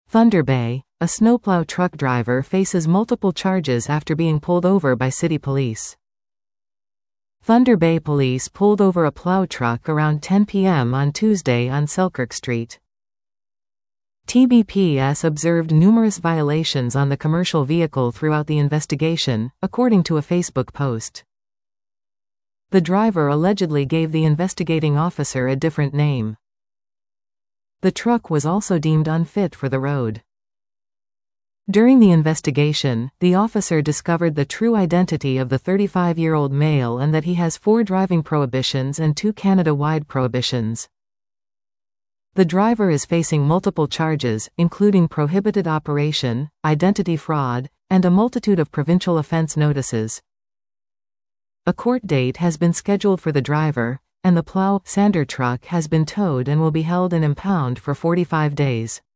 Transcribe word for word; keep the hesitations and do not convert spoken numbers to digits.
Thunder Bay, a snowplow truck driver faces multiple charges after being pulled over by city police. Thunder Bay police pulled over a plow truck around ten p m on Tuesday on Selkirk Street. T B P S observed numerous violations on the commercial vehicle throughout the investigation, according to a Facebook post. The driver allegedly gave the investigating officer a different name. The truck was also deemed unfit for the road. During the investigation, the officer discovered the true identity of the thirty-five-year-old male and that he has four driving prohibitions and two Canada-wide prohibitions. The driver is facing multiple charges, including prohibited operation, identity fraud, and a multitude of provincial offence notices. A court date has been scheduled for the driver, and the plow sander truck has been towed and will be held and impounded for forty-five days.